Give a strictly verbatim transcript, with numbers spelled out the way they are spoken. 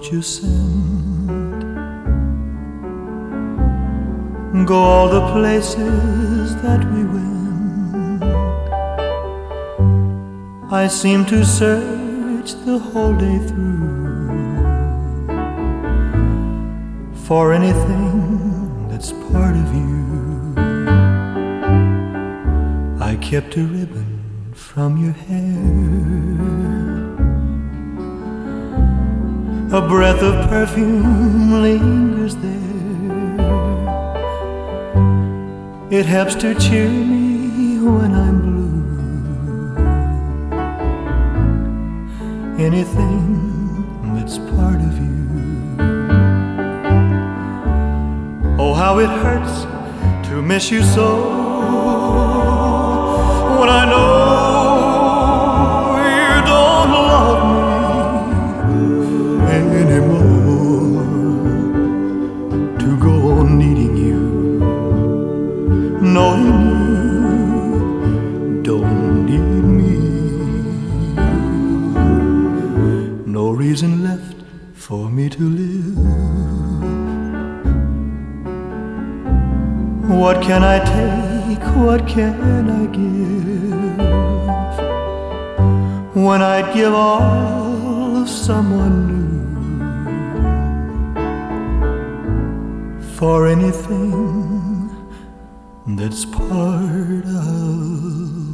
you send. Go all the places that we went. I seem to search the whole day through for anything that's part of you. I kept a ribbon from your hair, a breath of perfume lingers there. It helps to cheer me when I'm blue. Anything that's part of you. Oh, how it hurts to miss you so, when I know you don't love me anymore. To go on needing you, knowing you don't need me. No reason left for me to live. What can I take? What can I give? When I'd give all of someone new for anything that's part of